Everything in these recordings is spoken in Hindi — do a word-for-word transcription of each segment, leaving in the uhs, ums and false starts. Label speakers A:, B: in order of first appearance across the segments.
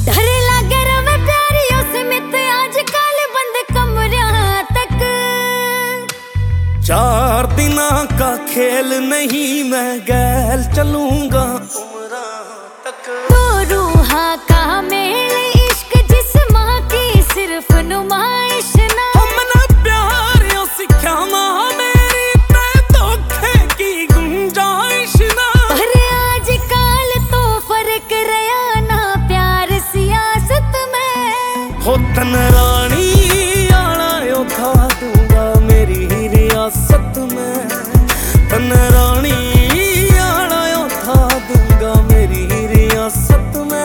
A: डर लागे रवे प्यारियों से मित आजकल बंद कमरा तक।
B: चार दिना का खेल नहीं मैं गैल चलूंगा उम्रा तक।
A: तो रूहा का मेल इश्क जिस्मां की सिर्फ नुमाइश ना।
B: हमने प्यार यो सिखावा मेरी ते धोखे की गुंजाइश ना।
A: पर आजकल तो फर्क रहा ना प्यार सियासत में।
B: हो तन रानी आला यो था दूंगा मेरी रियासत में। तन रानी आला यो था दूंगा मेरी रियासत में।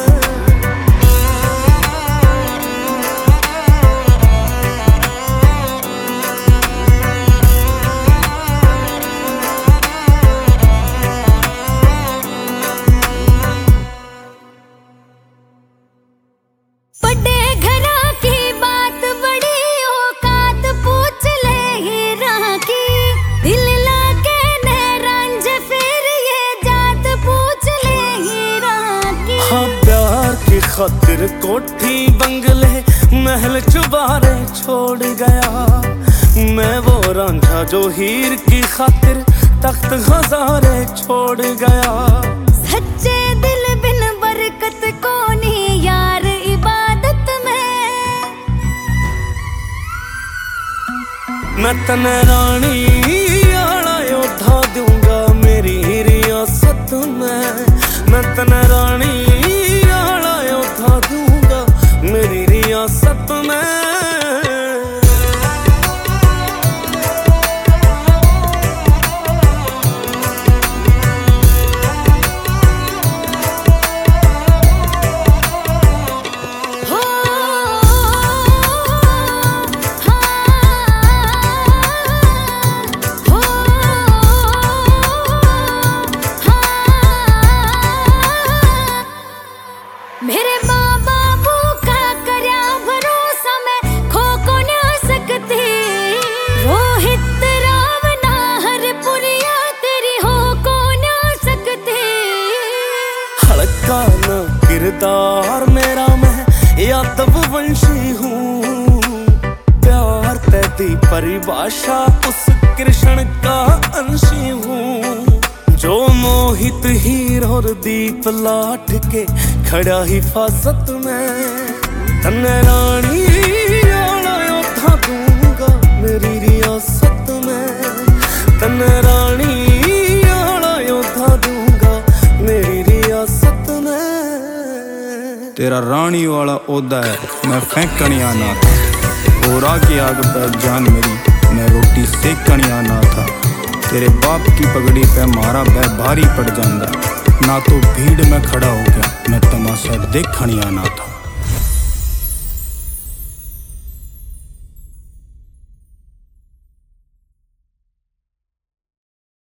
A: बड़े घरा की बात बड़ी औकात पूछ ले हीरा की। दिल लाके ने रंज फिर ये जात पूछ ले हीरा की।
B: हाँ प्यार की खातिर कोठी बंगले महल चुबारे छोड़ गया मैं। वो रांझा जो हीर की खातिर तख्त हजारे छोड़ गया।
A: सच्चे दिल बिन बरकत को नहीं यार इबादत में।
B: मैं तन रानी आला योद्धा दूंगा मेरी रियासत में। मैं तन रानी आला योद्धा दूंगा मेरी रियासत में।
A: मेरे माँ बाबू का करया भरोसा मैं खो को ना सकती। रोहित राम ना हर पुरिया तेरी हो को ना सकती।
B: हल्का न किरदार मेरा मैं यादव वंशी हूँ। प्यार तेरी परिभाषा उस कृष्ण का अंशी हूँ। जो मोहित हीर और दीप लाट के खड़ा हिफाजत में। तन रानी आला योद्धा दूंगा मेरी रियासत में। तन रानी आला योद्धा दूंगा मेरी रियासत में।
C: तेरा रानी वाला ओदा है मैं फेंकने आना था। और आगे आग पर जान मेरी मैं रोटी सेकने आना था। तेरे बाप की पगड़ी पे मारा बै भारी पड़ जांदा। ना तो भीड़ में खड़ा हो गया मैं तमाशा देखने आना था।